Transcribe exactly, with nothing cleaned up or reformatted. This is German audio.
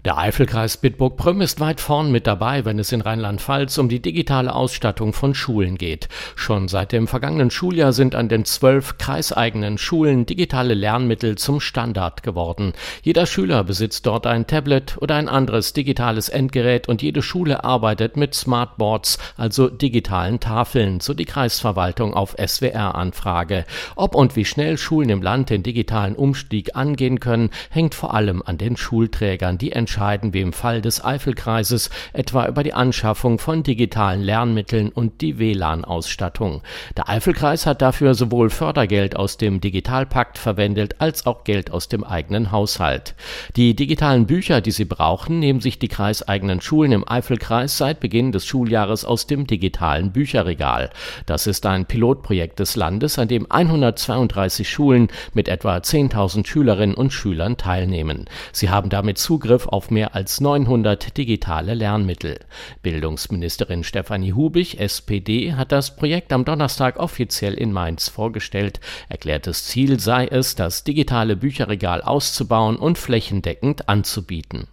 Der Eifelkreis Bitburg-Prüm ist weit vorn mit dabei, wenn es in Rheinland-Pfalz um die digitale Ausstattung von Schulen geht. Schon seit dem vergangenen Schuljahr sind an den zwölf kreiseigenen Schulen digitale Lernmittel zum Standard geworden. Jeder Schüler besitzt dort ein Tablet oder ein anderes digitales Endgerät und jede Schule arbeitet mit Smartboards, also digitalen Tafeln, so die Kreisverwaltung auf S W R-Anfrage. Ob und wie schnell Schulen im Land den digitalen Umstieg angehen können, hängt vor allem an den Schulträgern, die entscheiden, wie im Fall des Eifelkreises, etwa über die Anschaffung von digitalen Lernmitteln und die W L A N-Ausstattung. Der Eifelkreis hat dafür sowohl Fördergeld aus dem Digitalpakt verwendet, als auch Geld aus dem eigenen Haushalt. Die digitalen Bücher, die sie brauchen, nehmen sich die kreiseigenen Schulen im Eifelkreis seit Beginn des Schuljahres aus dem digitalen Bücherregal. Das ist ein Pilotprojekt des Landes, an dem hundertzweiunddreißig Schulen mit etwa zehntausend Schülerinnen und Schülern teilnehmen. Sie haben damit Zugriff auf mehr als neunhundert digitale Lernmittel. Bildungsministerin Stefanie Hubich, S P D, hat das Projekt am Donnerstag offiziell in Mainz vorgestellt. Erklärtes Ziel sei es, das digitale Bücherregal auszubauen und flächendeckend anzubieten.